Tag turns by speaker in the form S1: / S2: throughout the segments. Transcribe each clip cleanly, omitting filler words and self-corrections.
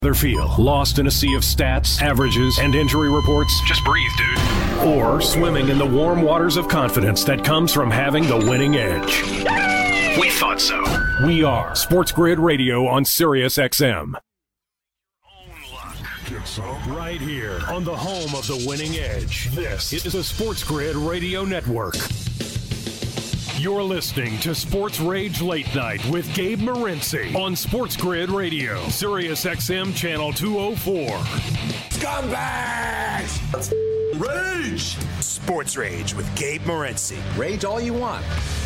S1: Other field, lost in a sea of stats, averages, and injury reports? Just breathe, dude. Or swimming in the warm waters of confidence that comes from having the winning edge. We thought so. We are Sports Grid Radio on Sirius XM. Right here on the home of the winning edge. This is the Sports Grid Radio Network. You're listening to Sports Rage Late Night with Gabe Morency on Sports Grid Radio, Sirius XM Channel 204.
S2: Scumbags! Let's rage! Sports Rage with Gabe Morency. Rage all you want.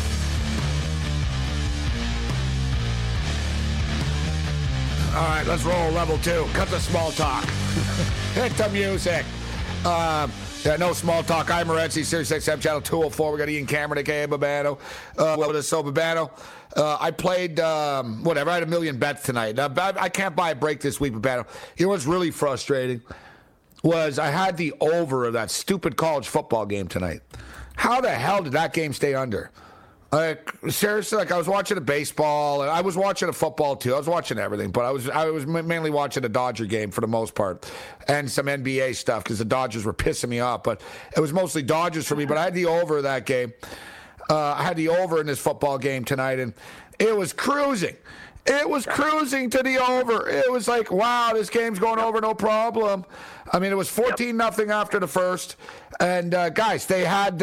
S2: All right, let's roll level 2. Cut the small talk. Hit the music. No small talk. I'm Morency, Sirius XM Channel 204. We got Ian Cameron, a.k.a. Babano. Babano. I played, I had a million bets tonight. I can't buy a break this week, Babano. You know what's really frustrating was I had the over of that stupid college football game tonight. How the hell did that game stay under? Seriously, I was watching a baseball, and I was watching a football too. I was watching everything, but I was mainly watching a Dodger game for the most part, and some NBA stuff because the Dodgers were pissing me off. But it was mostly Dodgers for me. But I had the over of that game. I had the over in this football game tonight, and it was cruising. It was cruising to the over. It was like, wow, this game's going over, no problem. I mean, it was 14-0 after the first, and guys, they had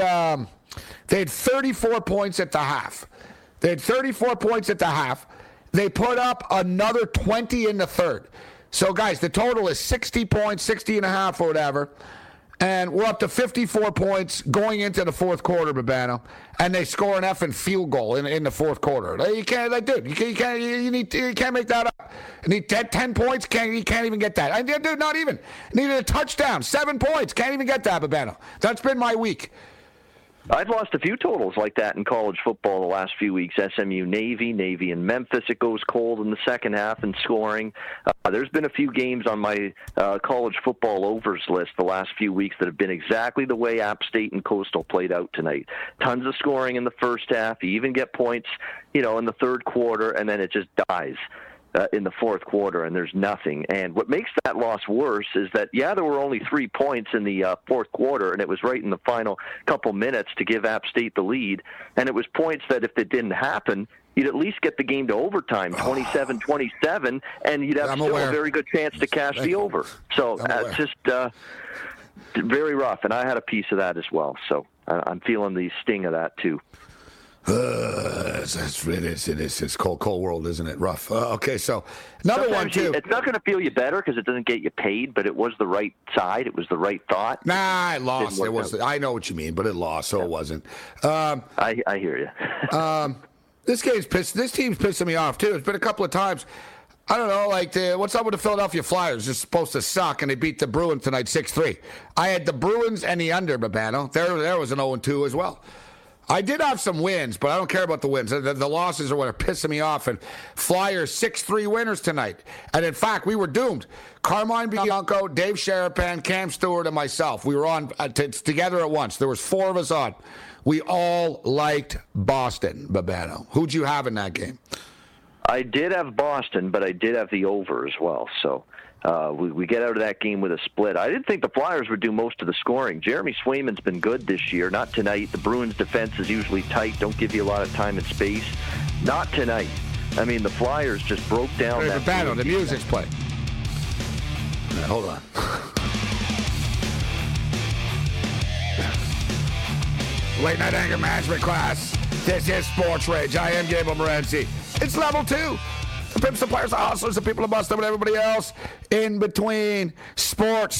S2: 34 points at the half. They put up another 20 in the third. So, guys, the total is 60 points, 60 and a half or whatever. And we're up to 54 points going into the fourth quarter, Babano. And they score an effing field goal in the fourth quarter. You can't make that up. You need 10 points. You can't even get that. Dude, not even. Needed a touchdown. 7 points. Can't even get that, Babano. That's been my week.
S3: I've lost a few totals like that in college football the last few weeks. SMU, Navy and Memphis. It goes cold in the second half in scoring. There's been a few games on my college football overs list the last few weeks that have been exactly the way App State and Coastal played out tonight. Tons of scoring in the first half. You even get points, in the third quarter, and then it just dies in the fourth quarter, and there's nothing. And what makes that loss worse is that, there were only 3 points in the fourth quarter, and it was right in the final couple minutes to give App State the lead. And it was points that if it didn't happen, you'd at least get the game to overtime, 27-27, and you'd have a very good chance to cash the over. So it's just very rough, and I had a piece of that as well. So I'm feeling the sting of that too.
S2: It's cold world, isn't it? Rough. Okay, so another one too.
S3: It's not going to feel you better because it doesn't get you paid, but it was the right side. It was the right thought.
S2: Nah, I lost. It was. I know what you mean, but it lost, so it wasn't.
S3: I hear you.
S2: This team's pissing me off too. It's been a couple of times. I don't know, what's up with the Philadelphia Flyers? They're supposed to suck, and they beat the Bruins tonight 6-3. I had the Bruins and the under, Babano. There was an 0-2 as well. I did have some wins, but I don't care about the wins. The losses are what are pissing me off. And Flyers 6-3 winners tonight. And in fact, we were doomed. Carmine Bianco, Dave Sharapan, Cam Stewart, and myself. We were on together at once. There was 4 of us on. We all liked Boston, Babano. Who'd you have in that game?
S3: I did have Boston, but I did have the over as well. So we get out of that game with a split. I didn't think the Flyers would do most of the scoring. Jeremy Swayman's been good this year. Not tonight. The Bruins' defense is usually tight. Don't give you a lot of time and space. Not tonight. I mean, the Flyers just broke down that
S2: battle. The music's playing. Right, hold on. Late night anger management class. This is Sports Rage. I am Gabe Morency. It's level 2. The pimps, the players, the hustlers, the people who bust them, and everybody else in between. Sports.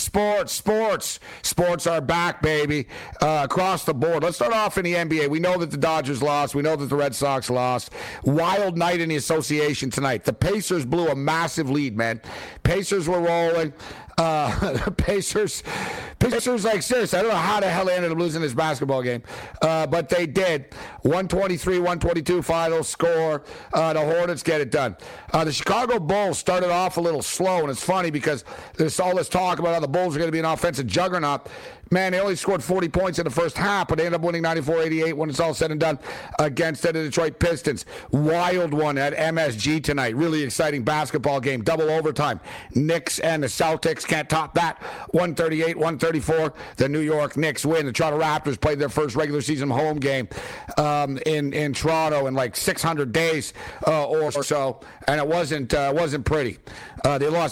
S2: Sports are back, baby, across the board. Let's start off in the NBA. We know that the Dodgers lost. We know that the Red Sox lost. Wild night in the association tonight. The Pacers blew a massive lead, man. Pacers were rolling. The Pacers, like, seriously, I don't know how the hell they ended up losing this basketball game, but they did. 123-122 final score. The Hornets get it done. The Chicago Bulls started off a little slow, and it's funny because there's all this talk about how the Bulls are going to be an offensive juggernaut. Man, they only scored 40 points in the first half, but they ended up winning 94-88 when it's all said and done against the Detroit Pistons. Wild one at MSG tonight. Really exciting basketball game. Double overtime. Knicks and the Celtics can't top that. 138-134. The New York Knicks win. The Toronto Raptors played their first regular season home game in Toronto in like 600 days or so, and it wasn't pretty. They lost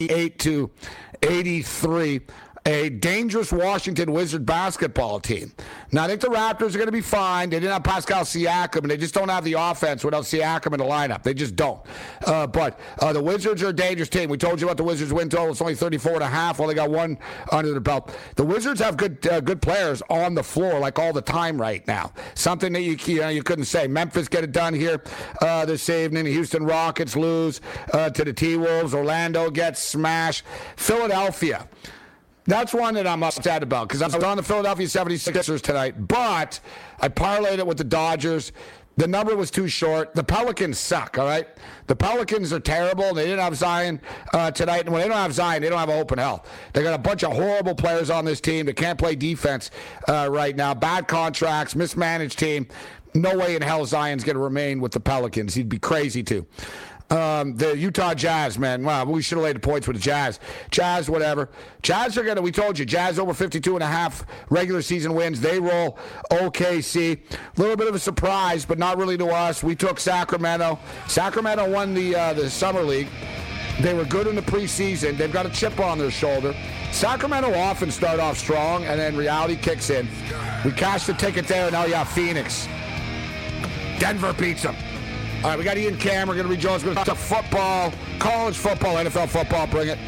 S2: 98-83. A dangerous Washington Wizard basketball team. Now, I think the Raptors are going to be fine. They didn't have Pascal Siakam, and they just don't have the offense without Siakam in the lineup. They just don't. But the Wizards are a dangerous team. We told you about the Wizards' win total. It's only 34.5. Well, they got one under the belt. The Wizards have good players on the floor, like all the time right now. Something that you couldn't say. Memphis get it done here this evening. The Houston Rockets lose to the T-Wolves. Orlando gets smashed. Philadelphia. That's one that I'm upset about because I was on the Philadelphia 76ers tonight, but I parlayed it with the Dodgers. The number was too short. The Pelicans suck, all right? The Pelicans are terrible. They didn't have Zion tonight. And when they don't have Zion, they don't have a open hell. They got a bunch of horrible players on this team that can't play defense right now. Bad contracts, mismanaged team. No way in hell Zion's going to remain with the Pelicans. He'd be crazy to. The Utah Jazz, man. Wow, we should have laid the points with the Jazz. Jazz, whatever. Jazz are going to, we told you, Jazz over 52.5 regular season wins. They roll OKC. A little bit of a surprise, but not really to us. We took Sacramento. Sacramento won the Summer League. They were good in the preseason. They've got a chip on their shoulder. Sacramento often start off strong, and then reality kicks in. We cashed the ticket there, and now you have Phoenix. Denver beats them. All right, we got Ian Cam. We're going to rejoice. We're going to talk football, college football, NFL football. Bring it.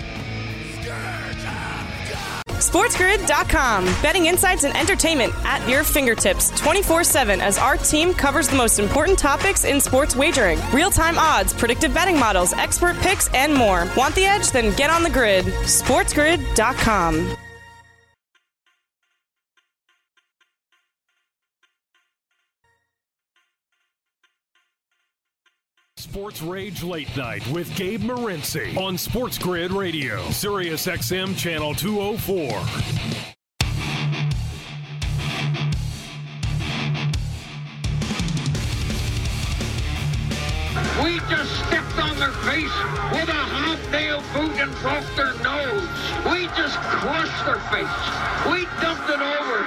S4: SportsGrid.com. Betting insights and entertainment at your fingertips 24/7 as our team covers the most important topics in sports wagering. Real-time odds, predictive betting models, expert picks, and more. Want the edge? Then get on the grid. SportsGrid.com.
S1: Sports Rage Late Night with Gabe Morency on Sports Grid Radio, Sirius XM Channel 204.
S5: We just stepped on their face with a hobnail boot and broke their nose. We just crushed their face. We dumped it over.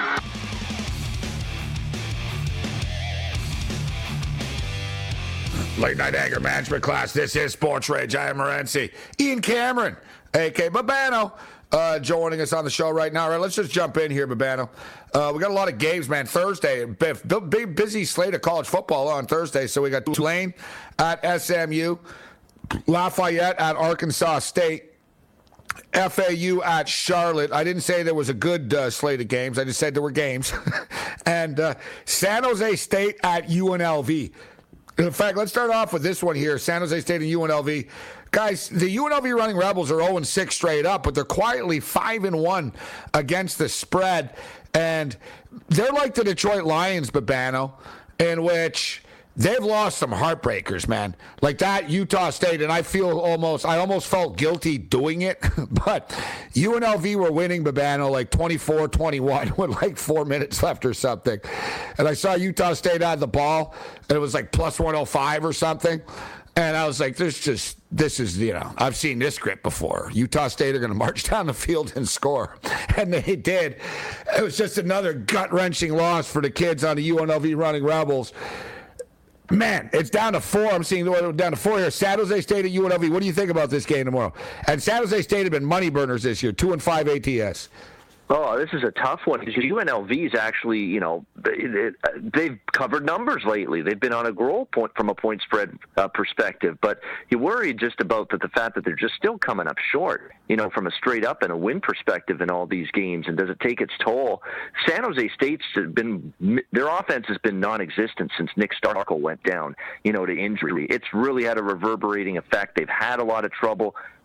S2: Late Night Anger Management class. This is Sports Rage. I am Morency. Ian Cameron, a.k.a. Babano, joining us on the show right now. All right, let's just jump in here, Babano. We got a lot of games, man. Thursday, big busy slate of college football on Thursday. So we got Tulane at SMU, Lafayette at Arkansas State, FAU at Charlotte. I didn't say there was a good slate of games. I just said there were games. And San Jose State at UNLV. In fact, let's start off with this one here, San Jose State and UNLV. Guys, the UNLV Running Rebels are 0-6 straight up, but they're quietly 5-1 against the spread. And they're like the Detroit Lions, Babano, in which they've lost some heartbreakers, man. Like that Utah State, and I almost felt guilty doing it, but UNLV were winning, Babano, like 24-21 with like 4 minutes left or something. And I saw Utah State had the ball, and it was like plus 105 or something. And I was like, this is, I've seen this script before. Utah State are going to march down the field and score. And they did. It was just another gut-wrenching loss for the kids on the UNLV Running Rebels. Man, it's down to 4. I'm seeing down to 4 here. San Jose State at UNLV. What do you think about this game tomorrow? And San Jose State have been money burners this year, 2-5 ATS.
S3: Oh, this is a tough one because UNLV is actually, they've covered numbers lately. They've been on a roll from a point spread perspective. But you worry just about the fact that they're just still coming up short, from a straight up and a win perspective in all these games. And does it take its toll? San Jose State's their offense has been non-existent since Nick Starkel went down, to injury. It's really had a reverberating effect. They've had a lot of trouble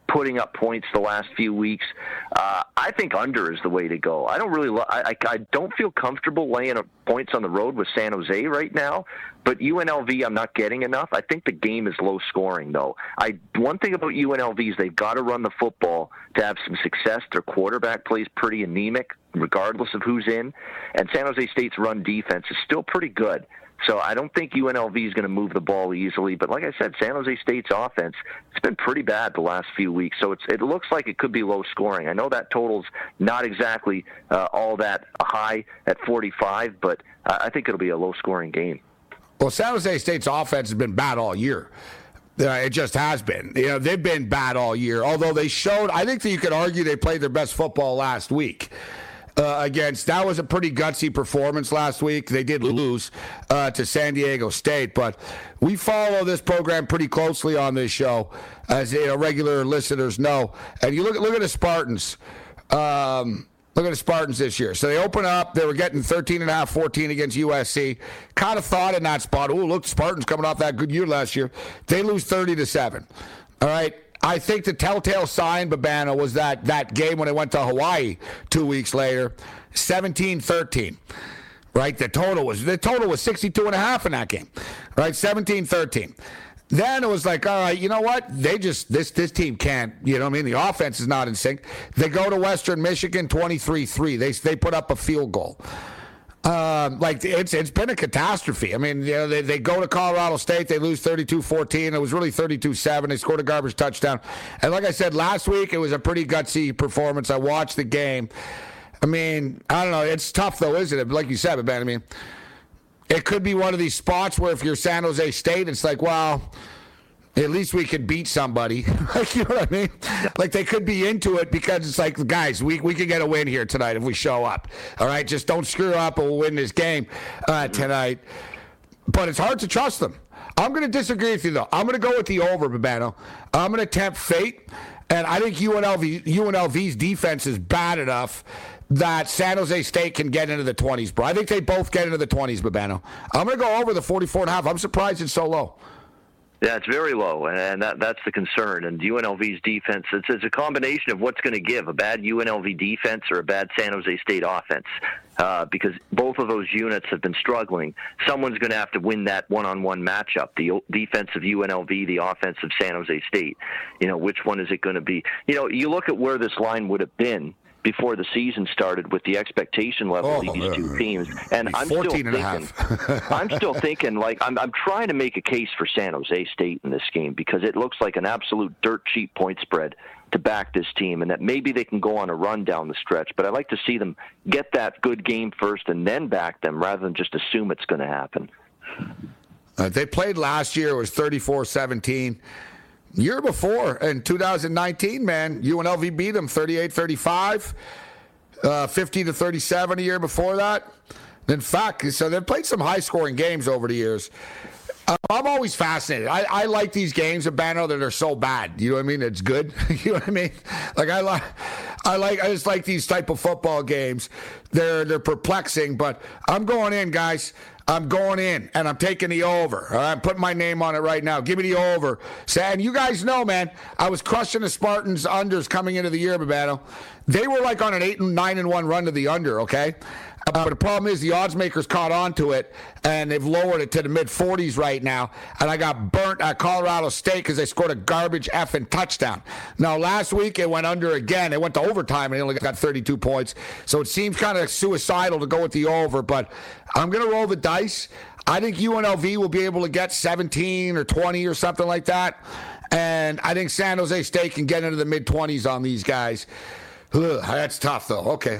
S3: putting up points the last few weeks. I think under is the way to go. I don't really I don't feel comfortable laying points on the road with San Jose right now, but UNLV I'm not getting enough. I think the game is low scoring, though. One thing about UNLV is they've got to run the football to have some success. Their quarterback plays pretty anemic, regardless of who's in, and San Jose State's run defense is still pretty good. So I don't think UNLV is going to move the ball easily. But like I said, San Jose State's offense, it's been pretty bad the last few weeks. So it looks like it could be low scoring. I know that total's not exactly all that high at 45, but I think it'll be a low scoring game.
S2: Well, San Jose State's offense has been bad all year. It just has been. They've been bad all year. Although they showed, I think that you could argue they played their best football last week. That was a pretty gutsy performance last week. They did lose to San Diego State, but we follow this program pretty closely on this show, as regular listeners know. And you look at the Spartans. Look at the Spartans this year. So they open up. They were getting 13.5, 14 against USC. Kind of thought in that spot, look, Spartans coming off that good year last year. They lose 30-7. All right. I think the telltale sign, Babano, was that game when they went to Hawaii 2 weeks later, 17-13. Right? The total was 62.5 in that game. Right? 17-13. Then it was like, all right, you know what? This team can't, the offense is not in sync. They go to Western Michigan 23-3. They put up a field goal. It's been a catastrophe. I mean, they go to Colorado State, they lose 32-14. It was really 32-7. They scored a garbage touchdown. And like I said, last week it was a pretty gutsy performance. I watched the game. I mean, I don't know. It's tough though, isn't it? Like you said, Ben, I mean, it could be one of these spots where if you're San Jose State, it's like, well, at least we could beat somebody. Like, you know what I mean? Like, they could be into it because it's like, guys, we could get a win here tonight if we show up. All right? Just don't screw up and we'll win this game tonight. But it's hard to trust them. I'm going to disagree with you, though. I'm going to go with the over, Babano. I'm going to tempt fate. And I think UNLV's defense is bad enough that San Jose State can get into the 20s, bro. I think they both get into the 20s, Babano. I'm going to go over the 44.5. I'm surprised it's so low.
S3: Yeah, it's very low, and that's the concern. And UNLV's defense, it's a combination of what's going to give, a bad UNLV defense or a bad San Jose State offense, because both of those units have been struggling. Someone's going to have to win that one-on-one matchup, the defense of UNLV, the offense of San Jose State. Which one is it going to be? You look at where this line would have been before the season started with the expectation level of these two teams. And I'm still thinking, like, I'm trying to make a case for San Jose State in this game because it looks like an absolute dirt cheap point spread to back this team, and that maybe they can go on a run down the stretch. But I'd like to see them get that good game first and then back them rather than just assume it's going to happen.
S2: They played last year. It was 34-17. Year before, in 2019, man, UNLV beat them 38-35, 50-37 a year before that. In fact, so they've played some high-scoring games over the years. I'm always fascinated. I like these games of Bano that are so bad. You know what I mean? It's good. You know what I mean? Like I just like these type of football games. They're perplexing, but I'm going in, guys. I'm going in, and I'm taking the over. All right? I'm putting my name on it right now. Give me the over. And you guys know, man, I was crushing the Spartans unders coming into the year, Babano. They were like on an 8-9-1 run to the under, okay? But the problem is the odds makers caught on to it, and they've lowered it to the mid-40s right now. And I got burnt at Colorado State because they scored a garbage effing touchdown. Now, last week it went under again. It went to overtime, and they only got 32 points. So it seems kind of suicidal to go with the over, but I'm going to roll the dice. I think UNLV will be able to get 17 or 20 or something like that. And I think San Jose State can get into the mid-20s on these guys. Ugh, that's tough, though. Okay.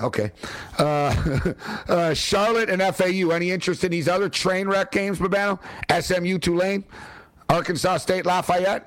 S2: Charlotte and FAU. Any interest in these other train wreck games, Babano? SMU, Tulane, Arkansas State, Lafayette?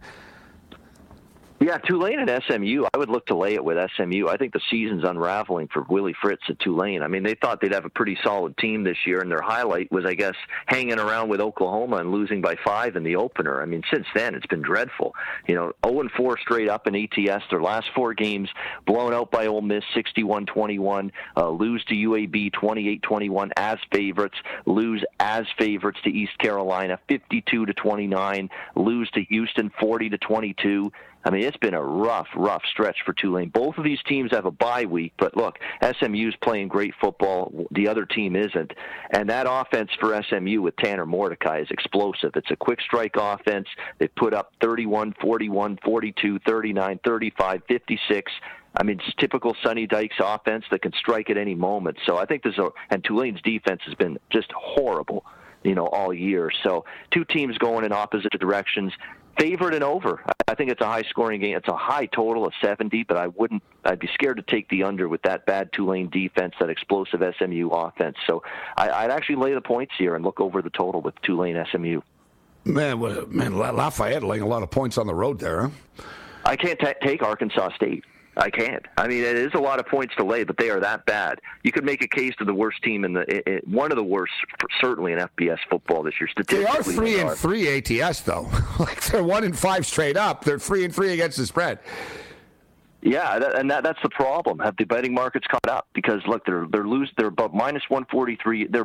S3: Yeah, Tulane and SMU, I would look to lay it with SMU. I think the season's unraveling for Willie Fritz at Tulane. I mean, they thought they'd have a pretty solid team this year, and their highlight was, I guess, hanging around with Oklahoma and losing by 5 in the opener. I mean, since then, it's been dreadful. 0-4 straight up in ATS. Their last 4 games blown out by Ole Miss, 61-21, lose to UAB 28-21 as favorites, lose as favorites to East Carolina 52-29, lose to Houston 40-22. I mean, it's been a rough stretch for Tulane. Both of these teams have a bye week, but look, SMU's playing great football. The other team isn't. And that offense for SMU with Tanner Mordecai is explosive. It's a quick strike offense. They put up 31, 41, 42, 39, 35, 56. I mean, it's typical Sonny Dykes offense that can strike at any moment. So I think and Tulane's defense has been just horrible, all year. So two teams going in opposite directions, favored and over. I think it's a high-scoring game. It's a high total of 70, but I'd be scared to take the under with that bad Tulane defense, that explosive SMU offense. So I'd actually lay the points here and look over the total with Tulane SMU.
S2: Man, Lafayette laying a lot of points on the road there, huh?
S3: I can't take Arkansas State. I can't. I mean, it is a lot of points to lay, but they are that bad. You could make a case to the worst team one of the worst, certainly in FBS football this year. Statistically,
S2: they are 3-3 ATS though. Like they're 1-5 straight up. They're 3-3 against the spread.
S3: Yeah, that's the problem. Have the betting markets caught up? Because look, they're about minus 143. They're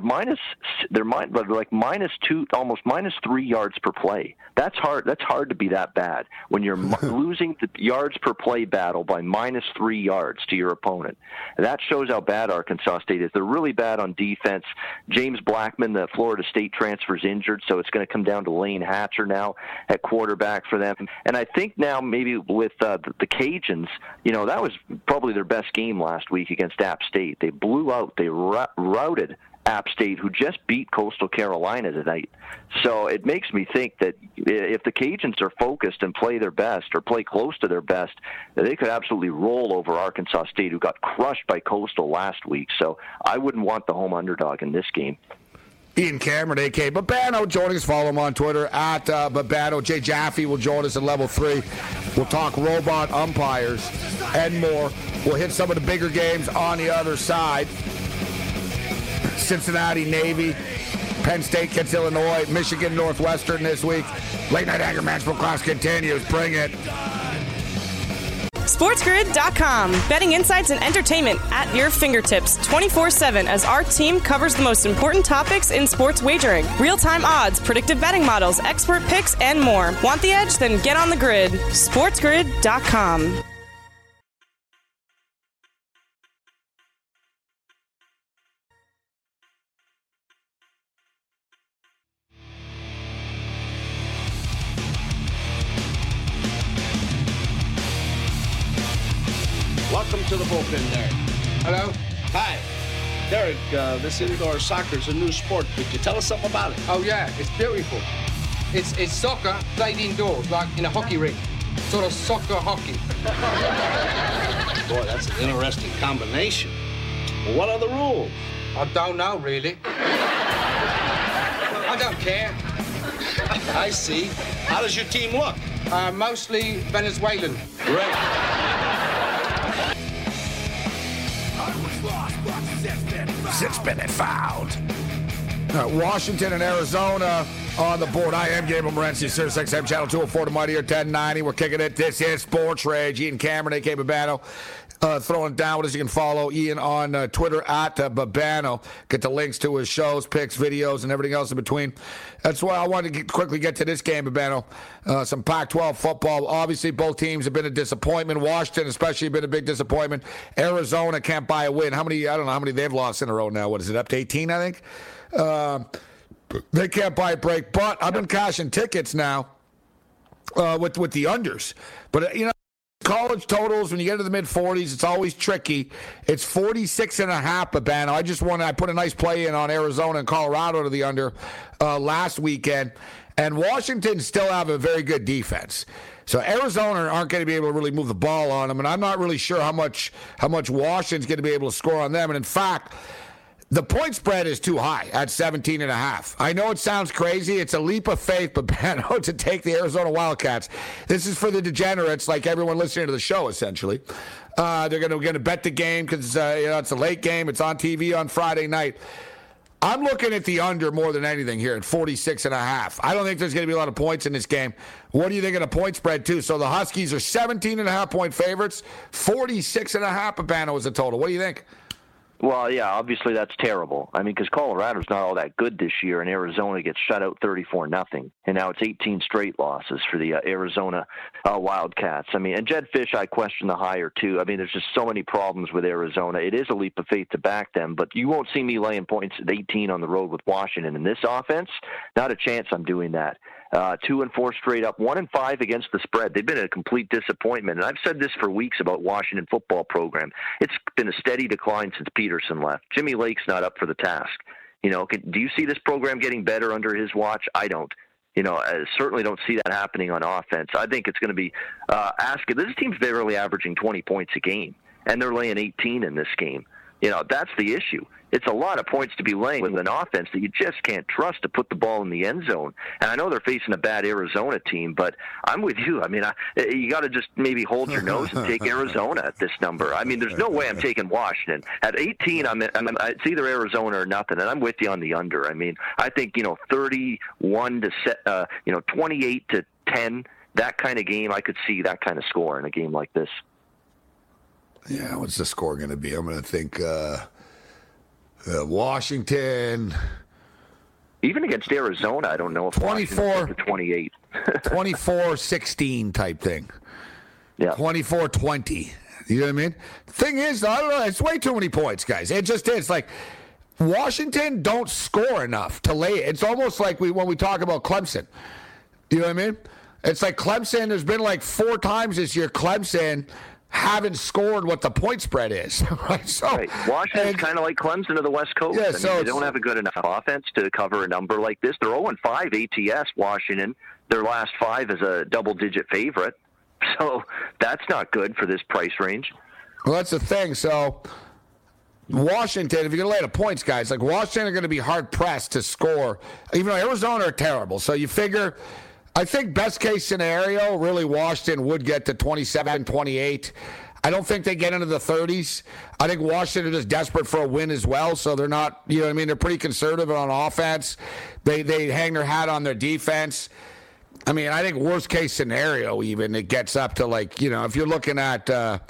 S3: like minus 2, almost minus 3 yards per play. That's hard. That's hard to be that bad when you're losing the yards per play battle by minus 3 yards to your opponent. And that shows how bad Arkansas State is. They're really bad on defense. James Blackman, the Florida State transfer, is injured, so it's going to come down to Lane Hatcher now at quarterback for them. And I think now maybe with the Cajuns. That was probably their best game last week against App State. They blew out, they routed App State, who just beat Coastal Carolina tonight. So it makes me think that if the Cajuns are focused and play their best or play close to their best, they could absolutely roll over Arkansas State, who got crushed by Coastal last week. So I wouldn't want the home underdog in this game.
S2: Ian Cameron, a.k.a. Babano, joining us. Follow him on Twitter, at Babano. Jay Jaffe will join us at level 3. We'll talk robot umpires and more. We'll hit some of the bigger games on the other side. Cincinnati, Navy. Penn State gets Illinois. Michigan, Northwestern this week. Late Night Anger Management class continues. Bring it.
S4: SportsGrid.com. Betting insights and entertainment at your fingertips 24/7 as our team covers the most important topics in sports wagering. Real-time odds, predictive betting models, expert picks, and more. Want the edge? Then get on the grid. SportsGrid.com.
S6: Welcome to the bullpen, Derek.
S7: Hello.
S6: Hi. Derek, this indoor soccer is a new sport. Could you tell us something about it?
S7: Oh, yeah, it's beautiful. It's soccer played indoors, like in a hockey rink. Sort of soccer hockey.
S6: Boy, that's an interesting combination. Well, what are the rules?
S7: I don't know, really. I don't care.
S6: I see. How does your team look?
S7: Mostly Venezuelan.
S6: Great.
S2: It's been fouled. Washington and Arizona on the board. I am Gabriel Morency, Sirius XM Channel 204 to Mighty 1090. We're kicking it. This is Sports Rage. Ian Cameron, a.k.a. Babano, throwing it down with us. You can follow Ian on Twitter at Babano. Get the links to his shows, picks, videos, and everything else in between. That's why I wanted to quickly get to this game, Babano. Some Pac-12 football. Obviously, both teams have been a disappointment. Washington especially been a big disappointment. Arizona can't buy a win. I don't know how many they've lost in a row now. What is it, up to 18, I think? They can't buy a break. But I've been cashing tickets now with the unders. But, college totals, when you get to the mid-40s, it's always tricky. It's 46.5, Babano. I put a nice play in on Arizona and Colorado to the under last weekend. And Washington still have a very good defense. So Arizona aren't going to be able to really move the ball on them. And I'm not really sure how much Washington's going to be able to score on them. And, in fact, the point spread is too high at 17.5. I know it sounds crazy. It's a leap of faith, Babano, to take the Arizona Wildcats. This is for the degenerates, like everyone listening to the show, essentially. They're going to bet the game because it's a late game. It's on TV on Friday night. I'm looking at the under more than anything here at 46.5. I don't think there's going to be a lot of points in this game. What do you think of the point spread, too? So the Huskies are 17.5 point favorites. 46.5, Babano, is the total. What do you think?
S3: Well, yeah, obviously that's terrible. I mean, because Colorado's not all that good this year, and Arizona gets shut out 34-0, and now it's 18 straight losses for the Arizona Wildcats. I mean, and Jed Fish, I question the hire too. I mean, there's just so many problems with Arizona. It is a leap of faith to back them, but you won't see me laying points at 18 on the road with Washington in this offense. Not a chance I'm doing that. 2-4 straight up, 1-5 against the spread. They've been a complete disappointment, and I've said this for weeks about Washington football program. It's been a steady decline since Peterson left. Jimmy Lake's not up for the task. You know, do you see this program getting better under his watch? I don't. You know, I certainly don't see that happening on offense. I think it's going to be this team's barely averaging 20 points a game, and they're laying 18 in this game. You know, that's the issue. It's a lot of points to be laying with an offense that you just can't trust to put the ball in the end zone. And I know they're facing a bad Arizona team, but I'm with you. I mean, you got to just maybe hold your nose and take Arizona at this number. I mean, there's no way I'm taking Washington. At 18, it's either Arizona or nothing, and I'm with you on the under. I mean, I think, 31 to 28 to 10, that kind of game, I could see that kind of score in a game like this.
S2: Yeah, what's the score going to be? I'm going to think Washington.
S3: Even against Arizona, I don't know if
S2: 24
S3: to 28.
S2: 24-16 type thing.
S3: Yeah.
S2: 24-20. You know what I mean? The thing is, I don't know, it's way too many points, guys. It just is. Like, Washington don't score enough to lay it. It's almost like when we talk about Clemson. You know what I mean? It's like Clemson, there's been like 4 times this year, Clemson haven't scored what the point spread is. Right? So,
S3: right. Washington's kind of like Clemson of the West Coast.
S2: Yeah,
S3: they don't have a good enough offense to cover a number like this. They're 0-5 ATS, Washington. Their last 5 is a double-digit favorite. So that's not good for this price range.
S2: Well, that's the thing. So Washington, if you're going to lay the points, guys, like Washington are going to be hard-pressed to score, even though Arizona are terrible. So you figure, I think best case scenario, really Washington would get to 27, 28. I don't think they get into the 30s. I think Washington is desperate for a win as well, so they're not, you know what I mean, they're pretty conservative on offense. They hang their hat on their defense. I mean, I think worst case scenario even, it gets up to like, if you're looking at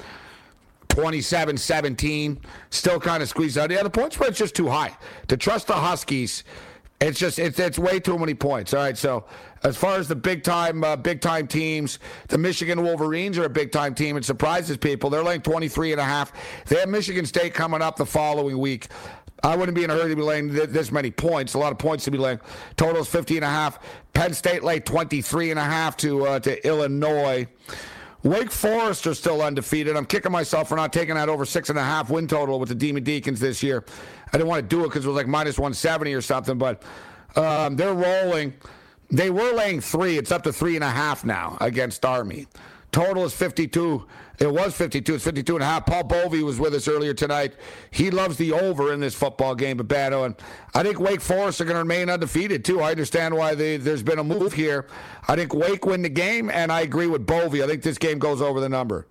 S2: 27-17, still kind of squeezed out. Yeah, the point spread's just too high. To trust the Huskies, it's way too many points. All right, so as far as the big time teams, the Michigan Wolverines are a big time team. It surprises people. They're laying 23.5. They have Michigan State coming up the following week. I wouldn't be in a hurry to be laying this many points. A lot of points to be laying. Total's 50.5. Penn State laid 23.5 to Illinois. Wake Forest are still undefeated. I'm kicking myself for not taking that over 6.5 win total with the Demon Deacons this year. I didn't want to do it because it was like minus 170 or something, but they're rolling. They were laying 3. It's up to 3.5 now against Army. Total is 52. It was 52. It's 52.5. Paul Bovey was with us earlier tonight. He loves the over in this football game, Babano. And I think Wake Forest are going to remain undefeated, too. I understand why there's been a move here. I think Wake win the game, and I agree with Bovey. I think this game goes over the number.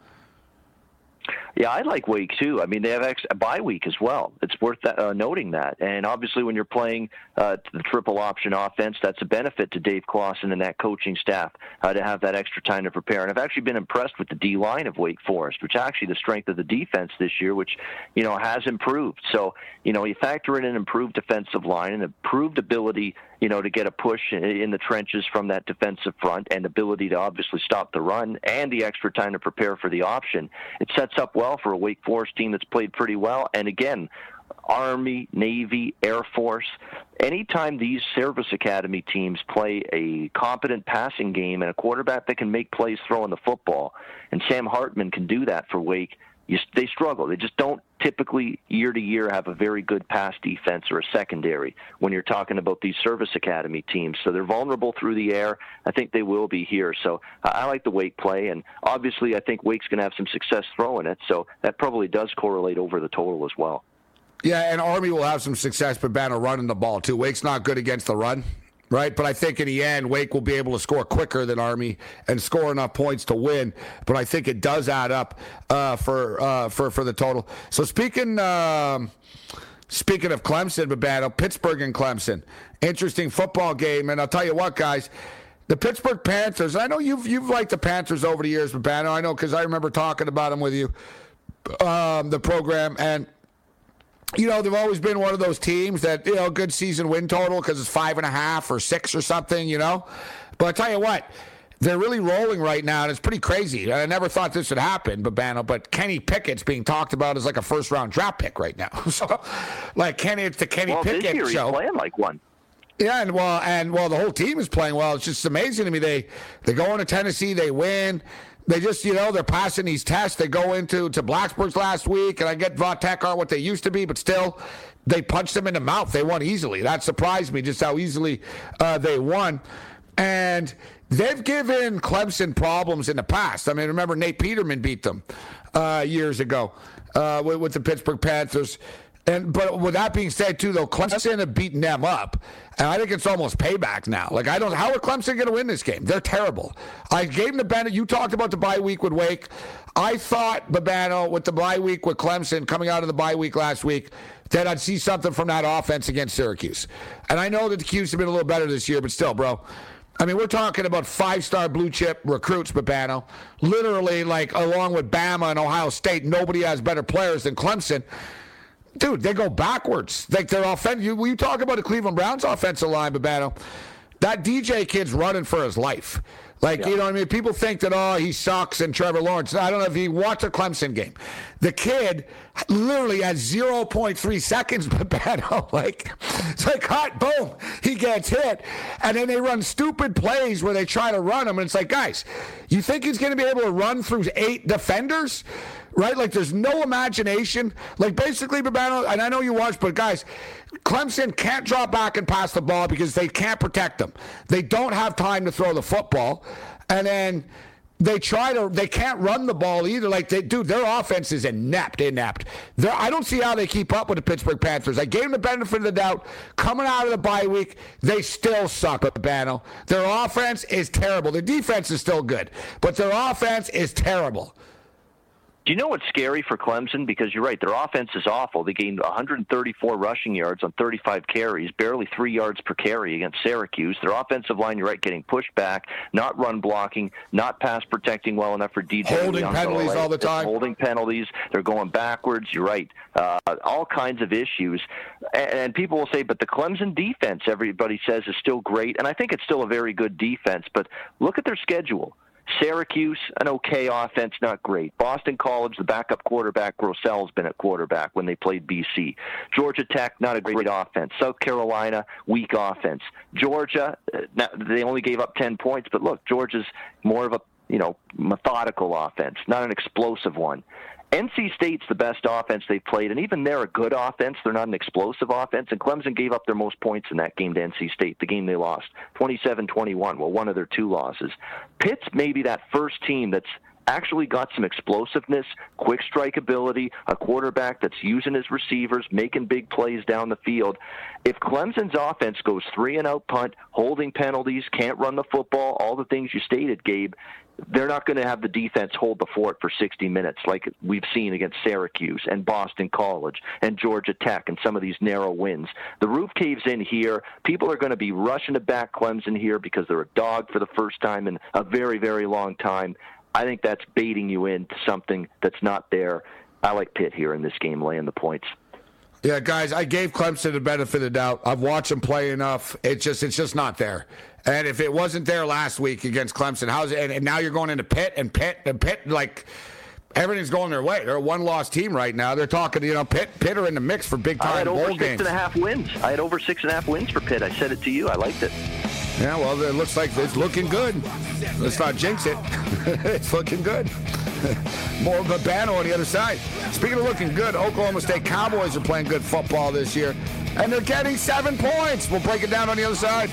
S3: Yeah, I like Wake, too. I mean, they have a bye week as well. It's worth noting that. And obviously when you're playing the triple option offense, that's a benefit to Dave Clawson and that coaching staff to have that extra time to prepare. And I've actually been impressed with the D-line of Wake Forest, which actually the strength of the defense this year, which, has improved. So, you factor in an improved defensive line and improved ability to get a push in the trenches from that defensive front and ability to obviously stop the run and the extra time to prepare for the option. It sets up well for a Wake Forest team that's played pretty well. And again, Army, Navy, Air Force, anytime these service academy teams play a competent passing game and a quarterback that can make plays throwing the football, and Sam Hartman can do that for Wake, they struggle. They just don't typically year to year have a very good pass defense or a secondary when you're talking about these service academy teams. So they're vulnerable through the air. I think they will be here. So I like the Wake play, and obviously I think Wake's going to have some success throwing it. So that probably does correlate over the total as well.
S2: Yeah, and Army will have some success, but Banner running the ball too. Wake's not good against the run. Right, but I think in the end, Wake will be able to score quicker than Army and score enough points to win. But I think it does add up for the total. So speaking of Clemson, Babano, Pittsburgh and Clemson, interesting football game. And I'll tell you what, guys, the Pittsburgh Panthers. I know you've liked the Panthers over the years, Babano. I know because I remember talking about them with you, the program. And they've always been one of those teams that, good season win total because it's 5.5 or 6 or something, But I tell you what, they're really rolling right now, and it's pretty crazy. I never thought this would happen, Babano, but Kenny Pickett's being talked about as like a first-round draft pick right now. So, it's the Kenny Pickett
S3: this year
S2: show.
S3: He's playing like one.
S2: Yeah, and the whole team is playing well. It's just amazing to me. They go into Tennessee, they win. They just, they're passing these tests. They go into Blacksburg last week, and I get Vautech aren't what they used to be, but still, they punched them in the mouth. They won easily. That surprised me, just how easily they won. And they've given Clemson problems in the past. I mean, remember Nate Peterman beat them years ago with the Pittsburgh Panthers. But with that being said, too, though, Clemson have beaten them up, and I think it's almost payback now. How are Clemson going to win this game? They're terrible. I gave them the benefit. You talked about the bye week with Wake. I thought, Babano, with the bye week with Clemson coming out of the bye week last week, that I'd see something from that offense against Syracuse. And I know that the Qs have been a little better this year, but still, bro. I mean, we're talking about 5-star blue-chip recruits, Babano. Literally, along with Bama and Ohio State, nobody has better players than Clemson. Dude, they go backwards. Their offense. You talk about the Cleveland Browns offensive line, Babano. That DJ kid's running for his life. You know what I mean? People think that, he sucks and Trevor Lawrence. I don't know if you watch a Clemson game. The kid literally has 0.3 seconds, Babano. It's hot, boom, he gets hit. And then they run stupid plays where they try to run him. And it's guys, you think he's going to be able to run through 8 defenders? Right? There's no imagination. Basically, Babano, and I know you watch, but guys, Clemson can't drop back and pass the ball because they can't protect them. They don't have time to throw the football. And then they can't run the ball either. Their offense is inept. I don't see how they keep up with the Pittsburgh Panthers. I gave them the benefit of the doubt. Coming out of the bye week, they still suck, Babano. Their offense is terrible. Their defense is still good, but their offense is terrible.
S3: Do you know what's scary for Clemson? Because you're right, their offense is awful. They gained 134 rushing yards on 35 carries, barely 3 yards per carry against Syracuse. Their offensive line, you're right, getting pushed back, not run blocking, not pass protecting well enough for DJ.
S2: Holding penalties all the time.
S3: Holding penalties. They're going backwards. You're right. All kinds of issues. And people will say, but the Clemson defense, everybody says, is still great. And I think it's still a very good defense. But look at their schedule. Syracuse, an okay offense, not great. Boston College, the backup quarterback, Grossel's been at quarterback when they played BC. Georgia Tech, not a great offense. South Carolina, weak offense. Georgia, they only gave up 10 points, but look, Georgia's more of a methodical offense, not an explosive one. NC State's the best offense they've played, and even they're a good offense. They're not an explosive offense, and Clemson gave up their most points in that game to NC State, the game they lost, 27-21, one of their 2 losses. Pitt's maybe that first team that's actually got some explosiveness, quick strike ability, a quarterback that's using his receivers, making big plays down the field. If Clemson's offense goes 3-and-out punt, holding penalties, can't run the football, all the things you stated, Gabe, they're not going to have the defense hold the fort for 60 minutes like we've seen against Syracuse and Boston College and Georgia Tech and some of these narrow wins. The roof caves in here. People are going to be rushing to back Clemson here because they're a dog for the first time in a very, very long time. I think that's baiting you into something that's not there. I like Pitt here in this game, laying the points.
S2: Yeah, guys, I gave Clemson the benefit of the doubt. I've watched them play enough. It's just not there. And if it wasn't there last week against Clemson, and now you're going into Pitt, everything's going their way. They're a one-loss team right now. They're talking, Pitt are in the mix for big-time bowl games.
S3: I had over 6.5 wins. I had over 6.5 wins for Pitt. I said it to you. I liked it.
S2: Yeah, well, it looks like it's looking good. Let's not jinx it. It's looking good. More of a Babano on the other side. Speaking of looking good, Oklahoma State Cowboys are playing good football this year, and they're getting 7 points. We'll break it down on the other side.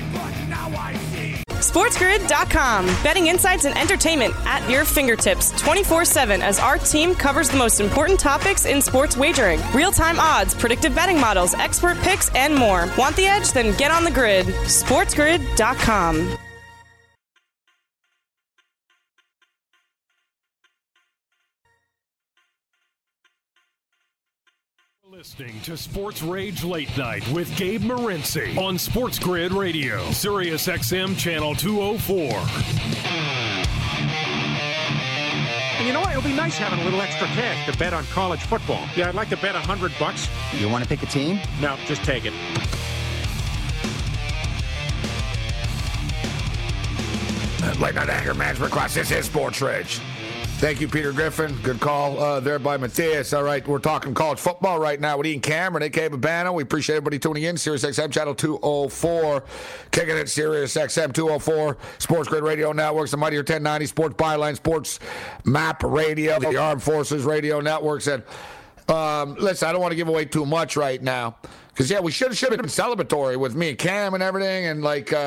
S4: SportsGrid.com. Betting insights and entertainment at your fingertips 24/7 as our team covers the most important topics in sports wagering. Real-time odds, predictive betting models, expert picks, and more. Want the edge? Then get on the grid. SportsGrid.com.
S1: Listening to Sports Rage Late Night with Gabe Morency on Sports Grid Radio, Sirius XM Channel 204.
S8: And you know what? It'll be nice having a little extra cash to bet on college football. Yeah, I'd like to bet $100.
S9: You want to pick a team?
S8: No, just take it.
S2: Late Night Anger Management Class. This is Sports Rage. Thank you, Peter Griffin. Good call there by Matthias. All right, we're talking college football right now with Ian Cameron, a.k.a. Babano. We appreciate everybody tuning in. Sirius XM Channel 204. Kicking it, Sirius XM 204. Sports Grid Radio Networks, the Mightier 1090, Sports Byline, Sports Map Radio, the Armed Forces Radio Networks. And listen, I don't want to give away too much right now. Because, yeah, we should have been celebratory with me and Cam and everything. And,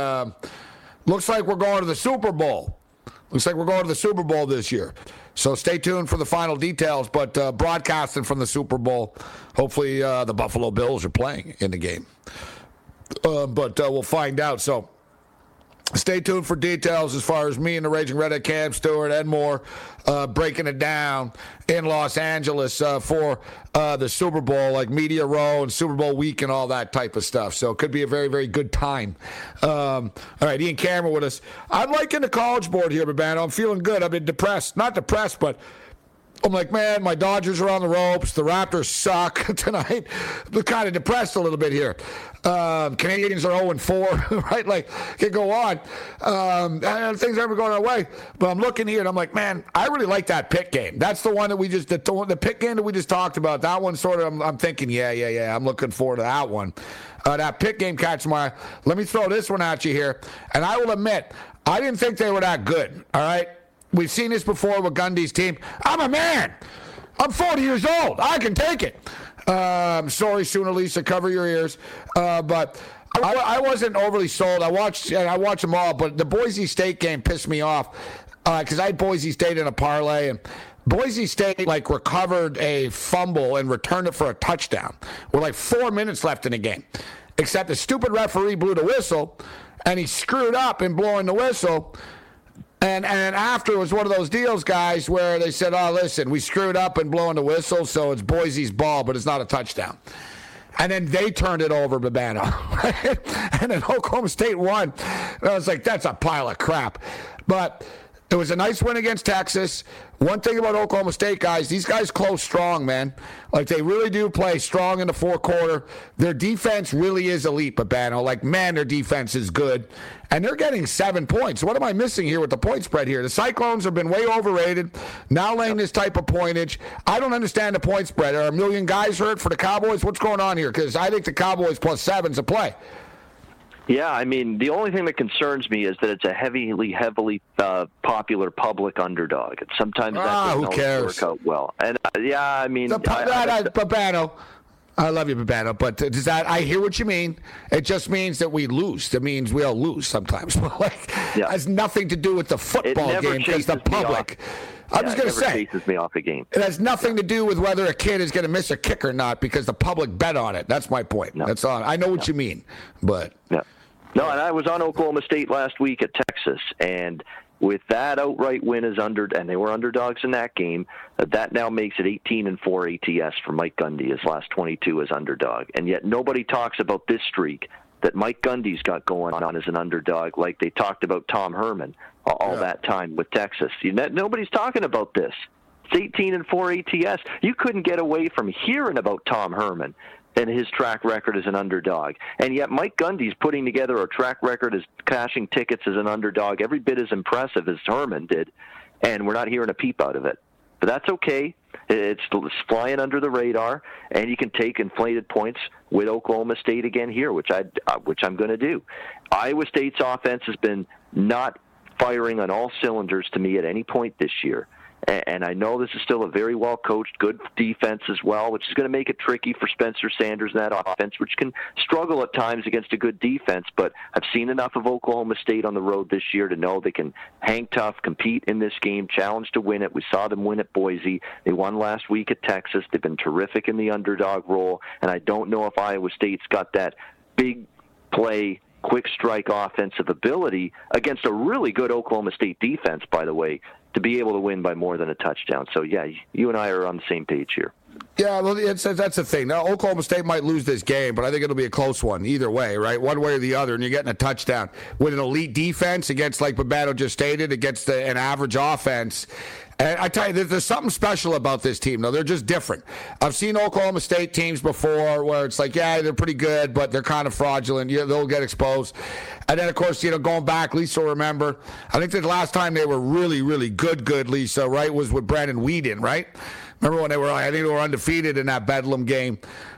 S2: looks like we're going to the Super Bowl. Looks like we're going to the Super Bowl this year. So stay tuned for the final details, but broadcasting from the Super Bowl. Hopefully the Buffalo Bills are playing in the game. But we'll find out. So stay tuned for details as far as me and the Raging Redhead, Cam Stewart, and more breaking it down in Los Angeles for the Super Bowl, like Media Row and Super Bowl week and all that type of stuff. So it could be a very, very good time. All right, Ian Cameron with us. I'm liking the College Board here, Babano. I'm feeling good. I've been depressed. Not depressed, but I'm like, man, my Dodgers are on the ropes. The Raptors suck tonight. I'm kind of depressed a little bit here. Canadians are 0-4, right? Like, can go on. And things aren't going our way. But I'm looking here, and I'm like, man, I really like that Pitt game. That's the one that the Pitt game that we just talked about. That one sort of, I'm thinking, yeah. I'm looking forward to that one. That Pitt game catch my eye. Let me throw this one at you here. And I will admit, I didn't think they were that good, all right? We've seen this before with Gundy's team. I'm a man. I'm 40 years old. I can take it. Sorry, Sooner Lisa, cover your ears. But I wasn't overly sold. I watched them all, but the Boise State game pissed me off because I had Boise State in a parlay, and Boise State recovered a fumble and returned it for a touchdown with 4 minutes left in the game. Except the stupid referee blew the whistle, and he screwed up in blowing the whistle. And after it was one of those deals, guys, where they said, oh, listen, we screwed up in blowing the whistle, so it's Boise's ball, but it's not a touchdown. And then they turned it over, Babano. And then Oklahoma State won. And I was like, that's a pile of crap. But it was a nice win against Texas. One thing about Oklahoma State, guys, these guys close strong, man. They really do play strong in the fourth quarter. Their defense really is elite, Babano. Man, their defense is good. And they're getting 7 points. What am I missing here with the point spread here? The Cyclones have been way overrated, now laying this type of pointage. I don't understand the point spread. Are a million guys hurt for the Cowboys? What's going on here? Because I think the Cowboys plus 7's a play.
S3: Yeah, I mean, the only thing that concerns me is that it's a heavily popular public underdog. And sometimes that doesn't always work out well. And I mean,
S2: Babano, I love you, Babano, but does that? I hear what you mean. It just means that we lose. That means we all lose sometimes. It has nothing to do with the football game because the public. I'm just going to say,
S3: chases me off a game.
S2: It has nothing to do with whether a kid is going to miss a kick or not because the public bet on it. That's my point. No. That's all. I know what you mean, but
S3: no. And I was on Oklahoma State last week at Texas, and with that outright win and they were underdogs in that game, that now makes it 18-4 ATS for Mike Gundy, his last 22 as underdog. And yet nobody talks about this streak that Mike Gundy's got going on as an underdog, like they talked about Tom Herman all that time with Texas. Nobody's talking about this. It's 18-4 ATS. You couldn't get away from hearing about Tom Herman and his track record as an underdog. And yet Mike Gundy's putting together a track record as cashing tickets as an underdog every bit as impressive as Herman did, and we're not hearing a peep out of it. But that's okay. It's flying under the radar, and you can take inflated points with Oklahoma State again here, which I'm going to do. Iowa State's offense has been not firing on all cylinders to me at any point this year. And I know this is still a very well-coached, good defense as well, which is going to make it tricky for Spencer Sanders and that offense, which can struggle at times against a good defense. But I've seen enough of Oklahoma State on the road this year to know they can hang tough, compete in this game, challenge to win it. We saw them win at Boise. They won last week at Texas. They've been terrific in the underdog role. And I don't know if Iowa State's got that big play, quick strike offensive ability against a really good Oklahoma State defense, by the way, to be able to win by more than a touchdown. So, yeah, you and I are on the same page here.
S2: Yeah, well, that's the thing. Now, Oklahoma State might lose this game, but I think it'll be a close one either way, right? One way or the other, and you're getting a touchdown with an elite defense against, like Babano just stated, against an average offense. And I tell you, there's something special about this team, though. They're just different. I've seen Oklahoma State teams before where it's like, yeah, they're pretty good, but they're kind of fraudulent. Yeah, they'll get exposed. And then, of course, going back, Lisa will remember, I think the last time they were really, really good, Lisa, right, was with Brandon Whedon, right? Remember when I think they were undefeated in that Bedlam game.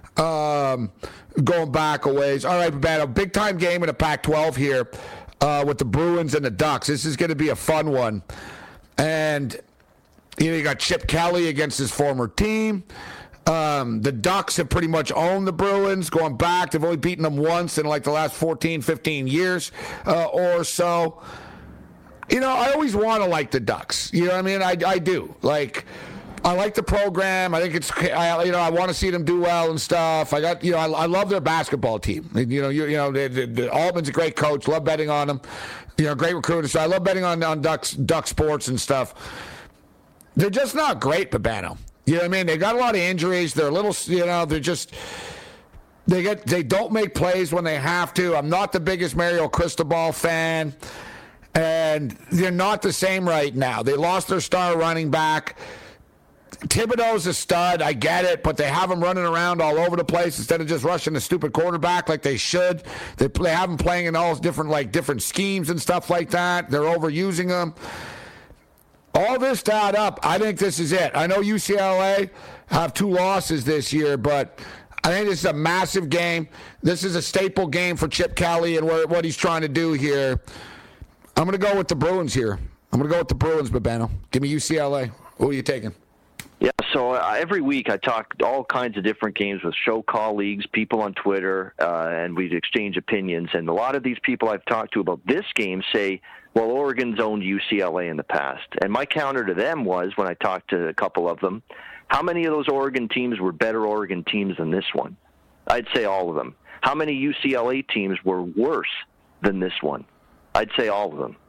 S2: Going back a ways. All right, man, a big-time game in the Pac-12 here with the Bruins and the Ducks. This is going to be a fun one. And you got Chip Kelly against his former team. The Ducks have pretty much owned the Bruins going back. They've only beaten them once in like the last 14, 15 years or so. I always want to like the Ducks. You know what I mean? I do. I like the program. I think I want to see them do well and stuff. I love their basketball team. Altman's a great coach. Love betting on them. Great recruiter. So I love betting on Duck sports and stuff. They're just not great, Babano. You know what I mean? They got a lot of injuries. They're a little, they're just, they don't make plays when they have to. I'm not the biggest Mario Cristobal fan, and they're not the same right now. They lost their star running back. Thibodeau's a stud, I get it, but they have him running around all over the place instead of just rushing the stupid quarterback like they should. They have him playing in all different schemes and stuff like that. They're overusing him. All this to add up, I think this is it. I know UCLA have 2 losses this year, but I think this is a massive game. This is a staple game for Chip Kelly and what he's trying to do here. I'm going to go with the Bruins here. I'm going to go with the Bruins, Babano. Give me UCLA. Who are you taking?
S3: Yeah, so every week I talk all kinds of different games with show colleagues, people on Twitter, and we exchange opinions. And a lot of these people I've talked to about this game say, well, Oregon's owned UCLA in the past. And my counter to them was, when I talked to a couple of them, how many of those Oregon teams were better Oregon teams than this one? I'd say all of them. How many UCLA teams were worse than this one? I'd say all of them.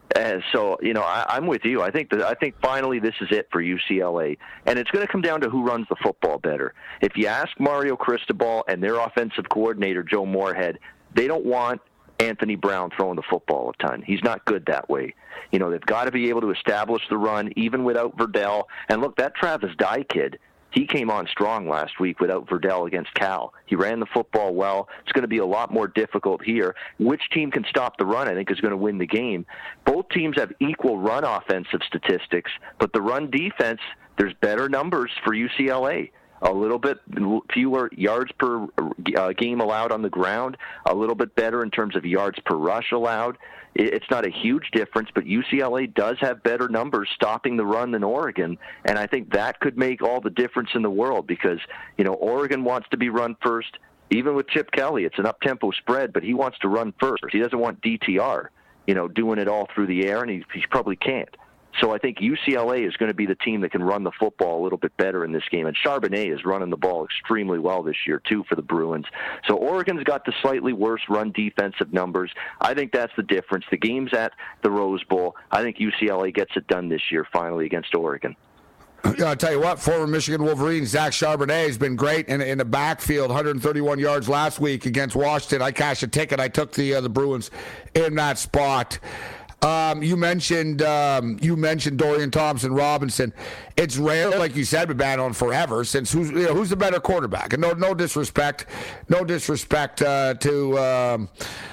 S3: So, I'm with you. I think finally this is it for UCLA. And it's going to come down to who runs the football better. If you ask Mario Cristobal and their offensive coordinator, Joe Moorhead, they don't want Anthony Brown throwing the football a ton. He's not good that way. They've got to be able to establish the run even without Verdell. And look, that Travis Dye kid, he came on strong last week without Verdell against Cal. He ran the football well. It's going to be a lot more difficult here. Which team can stop the run, I think, is going to win the game. Both teams have equal run offensive statistics, but the run defense, there's better numbers for UCLA. A little bit fewer yards per game allowed on the ground, a little bit better in terms of yards per rush allowed. It's not a huge difference, but UCLA does have better numbers stopping the run than Oregon, and I think that could make all the difference in the world because, Oregon wants to be run first. Even with Chip Kelly, it's an up-tempo spread, but he wants to run first. He doesn't want DTR, doing it all through the air, and he probably can't. So I think UCLA is going to be the team that can run the football a little bit better in this game. And Charbonnet is running the ball extremely well this year, too, for the Bruins. So Oregon's got the slightly worse run defensive numbers. I think that's the difference. The game's at the Rose Bowl. I think UCLA gets it done this year, finally, against Oregon.
S2: I'll tell you what, former Michigan Wolverine Zach Charbonnet has been great in the backfield, 131 yards last week against Washington. I cashed a ticket. I took the Bruins in that spot. You mentioned Dorian Thompson-Robinson. It's rare, like you said, Babano, on forever since who's the better quarterback? And no disrespect to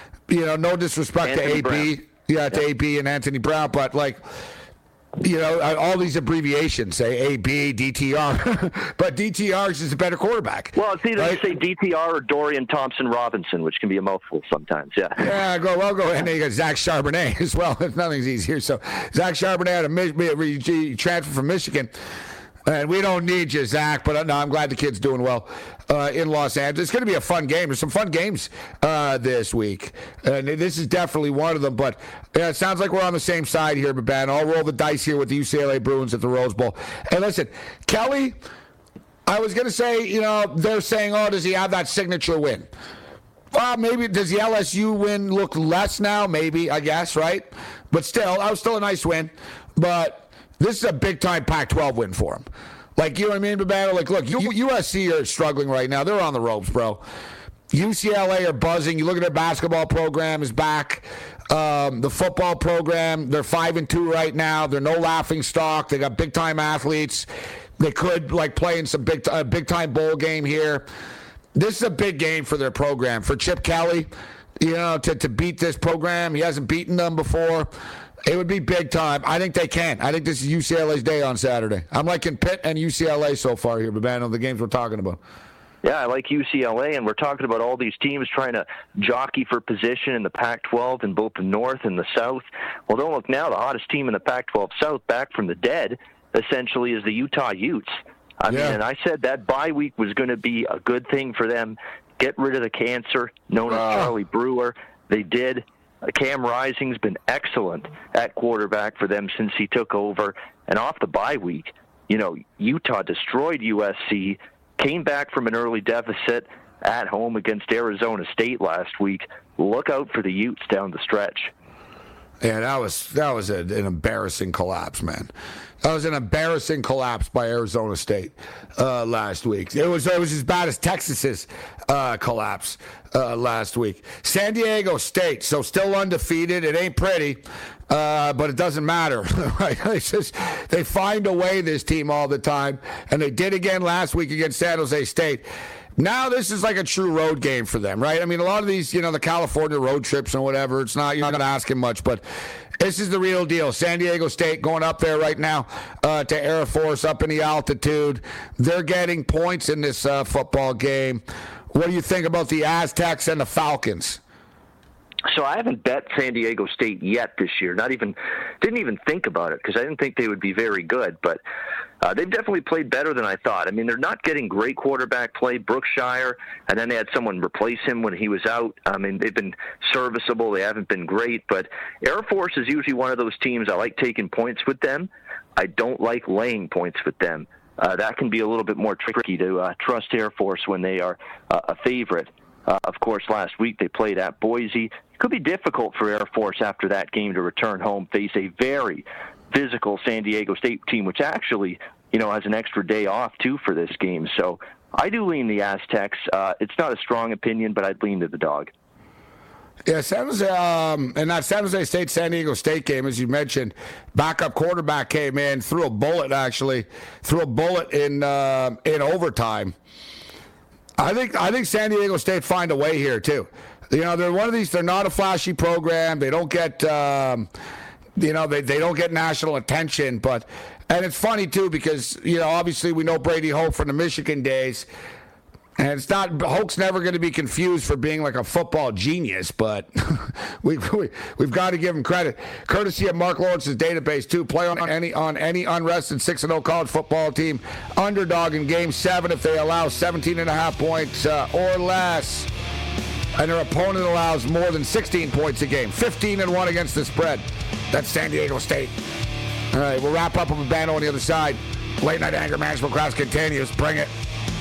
S2: AB, to AB and Anthony Brown, but all these abbreviations say AB, DTR, but DTR is just a better quarterback.
S3: Well, it's either you say DTR or Dorian Thompson-Robinson, which can be a mouthful sometimes. Yeah.
S2: Yeah. Go ahead. And then you got Zach Charbonnet as well. Nothing's easier. So Zach Charbonnet he transferred from Michigan. And we don't need you, Zach, but no, I'm glad the kid's doing well in Los Angeles. It's going to be a fun game. There's some fun games this week, and this is definitely one of them. But it sounds like we're on the same side here, Babano. I'll roll the dice here with the UCLA Bruins at the Rose Bowl. And listen, Kelly, I was going to say, they're saying, does he have that signature win? Well, maybe. Does the LSU win look less now? Maybe, I guess, right? But still, that was still a nice win. But this is a big-time Pac-12 win for him. You know what I mean, Babano? Look, USC are struggling right now. They're on the ropes, bro. UCLA are buzzing. You look at their basketball program is back. The football program, they're 5-2 right now. They're no laughing stock. They got big-time athletes. They could play in some big-time bowl game here. This is a big game for their program. For Chip Kelly, to beat this program, he hasn't beaten them before. It would be big time. I think they can. I think this is UCLA's day on Saturday. I'm liking Pitt and UCLA so far here, Babano, the games we're talking about.
S3: Yeah, I like UCLA, and we're talking about all these teams trying to jockey for position in the Pac-12 in both the North and the South. Well, don't look now. The hottest team in the Pac-12 South, back from the dead, essentially is the Utah Utes. I mean, and I said that bye week was going to be a good thing for them. Get rid of the cancer known as Charlie Brewer. They did. Cam Rising's been excellent at quarterback for them since he took over. And off the bye week, Utah destroyed USC, came back from an early deficit at home against Arizona State last week. Look out for the Utes down the stretch.
S2: Yeah, that was an embarrassing collapse, man. That was an embarrassing collapse by Arizona State last week. It was as bad as Texas's collapse last week. San Diego State, so still undefeated. It ain't pretty, but it doesn't matter. Right? It's just, they find a way, this team, all the time, and they did again last week against San Jose State. Now this is like a true road game for them, right? I mean, a lot of these, the California road trips and whatever, you're not going to ask him much, but this is the real deal. San Diego State going up there right now to Air Force up in the altitude. They're getting points in this football game. What do you think about the Aztecs and the Falcons?
S3: So I haven't bet San Diego State yet this year. Didn't even think about it because I didn't think they would be very good. But they've definitely played better than I thought. I mean, they're not getting great quarterback play. Brookshire, and then they had someone replace him when he was out. I mean, they've been serviceable. They haven't been great. But Air Force is usually one of those teams I like taking points with them. I don't like laying points with them. That can be a little bit more tricky to trust Air Force when they are a favorite. Of course, last week they played at Boise. It could be difficult for Air Force after that game to return home, face a very physical San Diego State team, which actually, has an extra day off, too, for this game. So I do lean the Aztecs. It's not a strong opinion, but I'd lean to the dog.
S2: Yeah, San Jose, and that San Jose State-San Diego State game, as you mentioned, backup quarterback came in, threw a bullet in overtime. I think San Diego State find a way here too. They're one of these. They're not a flashy program. They don't get, they don't get national attention. And it's funny too because obviously we know Brady Hoke from the Michigan days, and it's not Hoke's never going to be confused for being like a football genius. But we've got to give him credit, courtesy of Mark Lawrence's database too. Play on any unrested 6-0 college football team, underdog in Game 7 if they allow 17.5 points or less, and their opponent allows more than 16 points a game. 15-1 against the spread. That's San Diego State. All right, we'll wrap up with Babano on the other side. Late Night Anger Management class continues. Bring it.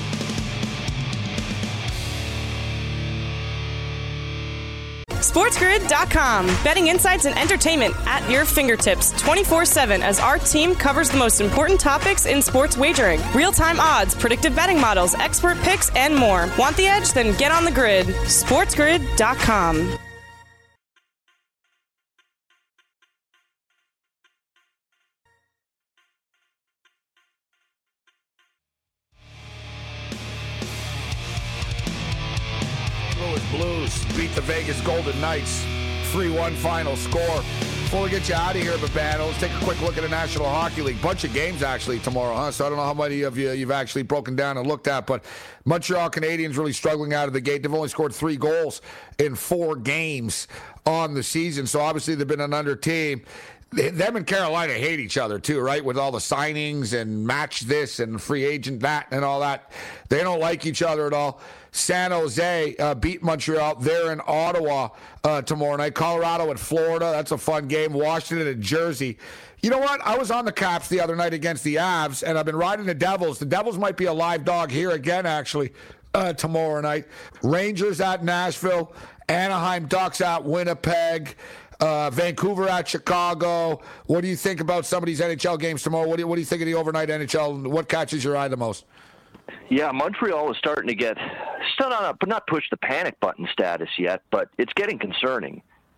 S4: SportsGrid.com. Betting insights and entertainment at your fingertips 24/7 as our team covers the most important topics in sports wagering. Real-time odds, predictive betting models, expert picks, and more. Want the edge? Then get on the grid. SportsGrid.com.
S2: Blues beat the Vegas Golden Knights 3-1 final score. Before we get you out of here, Babano, let's take a quick look at the National Hockey League. Bunch of games actually tomorrow, huh? So I don't know how many of you've actually broken down and looked at, but Montreal Canadiens really struggling out of the gate. They've only scored 3 goals in 4 games on the season, so obviously they've been an under team. Them and Carolina hate each other too, right? With all the signings and match this and free agent that and all that. They don't like each other at all. San Jose beat Montreal. They're in Ottawa tomorrow night. Colorado at Florida. That's a fun game. Washington at Jersey. You know what? I was on the Caps the other night against the Avs, and I've been riding the Devils. The Devils might be a live dog here again, actually, tomorrow night. Rangers at Nashville. Anaheim Ducks at Winnipeg. Vancouver at Chicago. What do you think about some of these NHL games tomorrow? What do you think of the overnight NHL? What catches your eye the most?
S3: Yeah, Montreal is starting to get, but not push the panic button status yet, but it's getting concerning.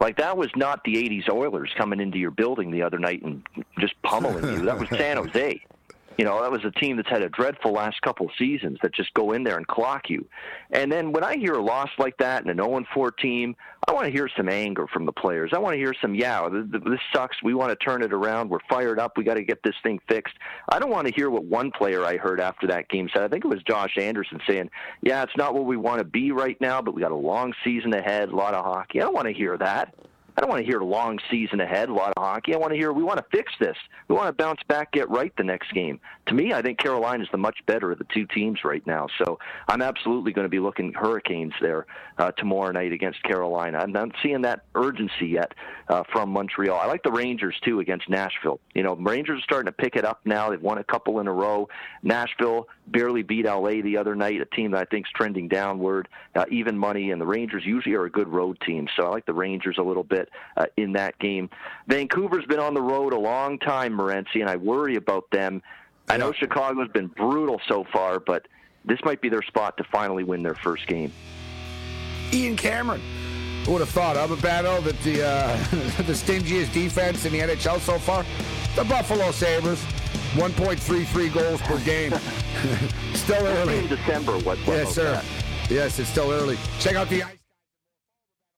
S3: Like, that was not the 80s Oilers coming into your building the other night and just pummeling you. That was San Jose. You know, that was a team that's had a dreadful last couple of seasons that just go in there and clock you. And then when I hear a loss like that and an 0-4 team, I want to hear some anger from the players. I want to hear some, this sucks. We want to turn it around. We're fired up. We got to get this thing fixed. I don't want to hear what one player I heard after that game said. I think it was Josh Anderson saying, it's not where we want to be right now, but we got a long season ahead, a lot of hockey. I don't want to hear that. I don't want to hear a long season ahead, a lot of hockey. I want to hear we want to fix this. We want to bounce back, get right the next game. To me, I think Carolina is the much better of the two teams right now. So I'm absolutely going to be looking Hurricanes there tomorrow night against Carolina. I'm not seeing that urgency yet from Montreal. I like the Rangers, too, against Nashville. You know, Rangers are starting to pick it up now. They've won a couple in a row. Nashville barely beat LA the other night, a team that I think is trending downward, even money, and the Rangers usually are a good road team. So I like the Rangers a little bit in that game. Vancouver's been on the road a long time, Morency, and I worry about them. I know Chicago's been brutal so far, but this might be their spot to finally win their first game.
S2: Ian Cameron. Who would have thought, Babano, that the stingiest defense in the NHL so far? The Buffalo Sabres. 1.33 goals per game. Still early.
S3: In December, what
S2: yes, sir.
S3: That?
S2: Yes, it's still early. Check out the ice.